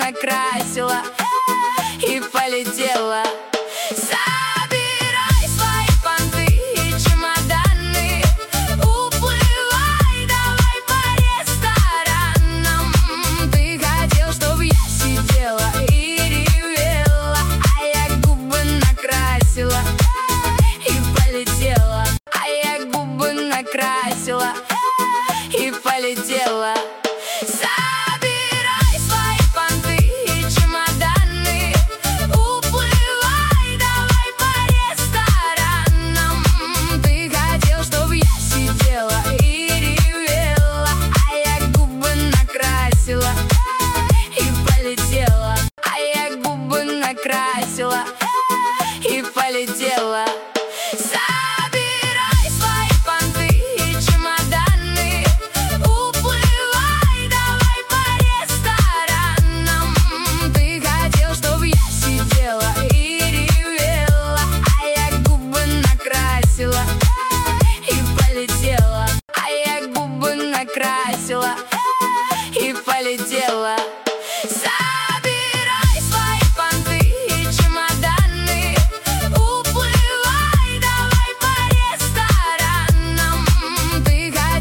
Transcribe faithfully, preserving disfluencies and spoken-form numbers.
накрасила и полетела. Собирай свои понты и чемоданы, уплывай давай по ресторанам. Ты хотел, чтоб я сидела и ревела, а я губы накрасила и полетела. А я губы накрасила и полетела. Собирай свои понты и чемоданы, уплывай давай по ресторанам. Ты хотел, чтоб я сидела и ревела, а я губы накрасила и полетела. А я губы накрасила и полетела. Собирай свои понты и чемоданы, уплывай давай по ресторанам. Ты хотел, чтоб я сидела и ревела, а я губы накрасила и полетела. А я губы накрасила и полетела.